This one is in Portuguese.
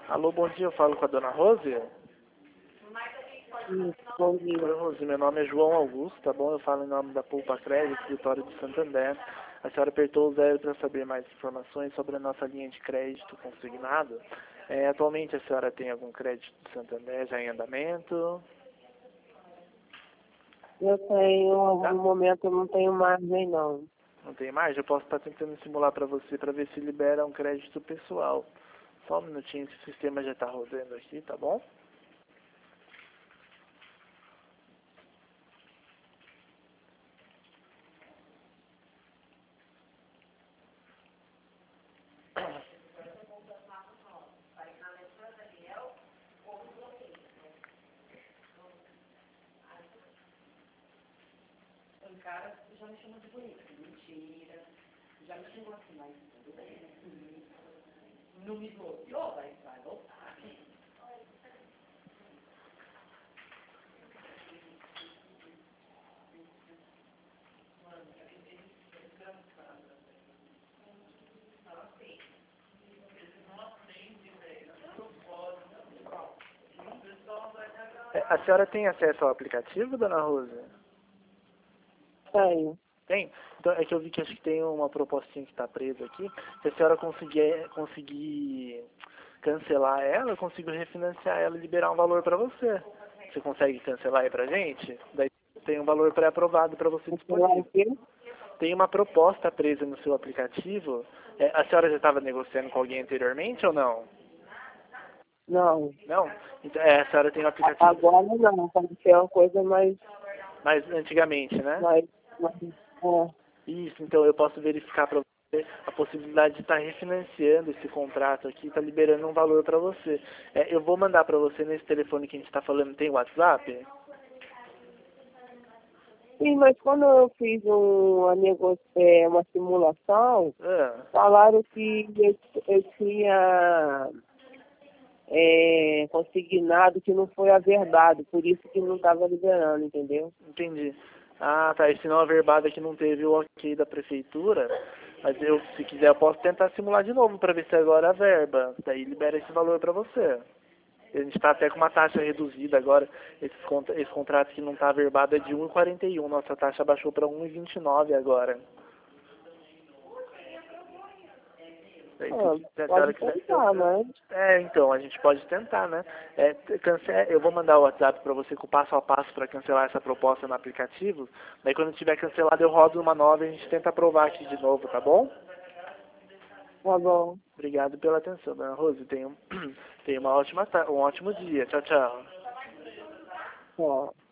Alô, bom dia, eu falo com a dona Rose? Bom dia. Oi, Rose, meu nome é João Augusto, tá bom? Eu falo em nome da Poupa Crédito, escritório de Santander. A senhora apertou o 0 para saber mais informações sobre a nossa linha de crédito consignado. Atualmente a senhora tem algum crédito de Santander já em andamento? Eu tenho, Tá? no momento, eu não tenho margem, não. Não tem mais? Eu posso estar tentando simular para você para ver se libera um crédito pessoal. Só um minutinho que o sistema já está rodando aqui, tá bom? O cara já me chamou de bonita. Mentira. Já me chamou assim, mas tudo bem, né? Não me bloqueou, vai voltar. A senhora tem acesso ao aplicativo, dona Rosa? Tenho. Tem? Então, é que eu vi que acho que tem uma propostinha que está presa aqui. Se a senhora conseguir cancelar ela, eu consigo refinanciar ela e liberar um valor para você. Você consegue cancelar aí pra gente? Daí tem um valor pré-aprovado para você Você lá disponível. aqui? Tem uma proposta presa no seu aplicativo. A senhora já estava negociando com alguém anteriormente ou não? Não. Não? Então, a senhora tem um aplicativo, Agora não. Pode ser uma coisa mais... mas antigamente, né? mais, mais Isso, então eu posso verificar para você a possibilidade de estar refinanciando esse contrato aqui, está liberando um valor para você. Eu vou mandar para você nesse telefone que a gente está falando, tem WhatsApp? Sim, mas quando eu fiz uma simulação, Ah, falaram que eu tinha consignado que não foi averbado, por isso que não estava liberando, entendeu? entendi. Ah, tá, e se não averbado que não teve o ok da prefeitura, mas eu, se quiser, eu posso tentar simular de novo para ver se agora a verba, daí libera esse valor para você. A gente está até com uma taxa reduzida agora. Esse contrato que não está averbado é de 1,41. Nossa taxa baixou para 1,29 agora. Daí, se a senhora Pode quiser, tentar, mas... então, a gente pode tentar, né? Eu vou mandar o WhatsApp para você com o passo a passo para cancelar essa proposta no aplicativo. Daí quando tiver cancelado eu rodo uma nova e a gente tenta aprovar aqui de novo, tá bom? Tá bom. Obrigado pela atenção, dona Rose. Tenha um ótimo dia. Tchau, tchau. Ó.